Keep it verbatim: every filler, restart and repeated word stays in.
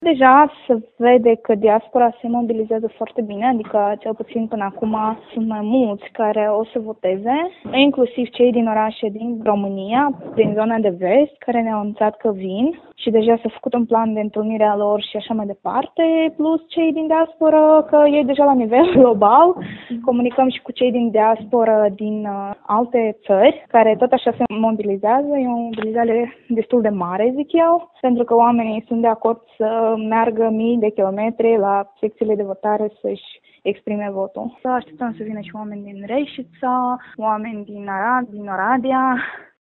Deja se vede că diaspora se mobilizează foarte bine, adică cel puțin până acum sunt mai mulți care o să voteze, inclusiv cei din orașe din România, din zona de vest, care ne-au anunțat că vin și deja s-a făcut un plan de întâlnire a lor și așa mai departe, plus cei din diaspora, că e deja la nivel global. Comunicăm și cu cei din diaspora din uh, alte țări, care tot așa se mobilizează. E o mobilizare destul de mare, zic eu, pentru că oamenii sunt de acord să meargă mii de kilometri la secțiile de votare să-și exprime votul. Să așteptăm să vină și oameni din Reșița, oameni din Arad, din Oradea.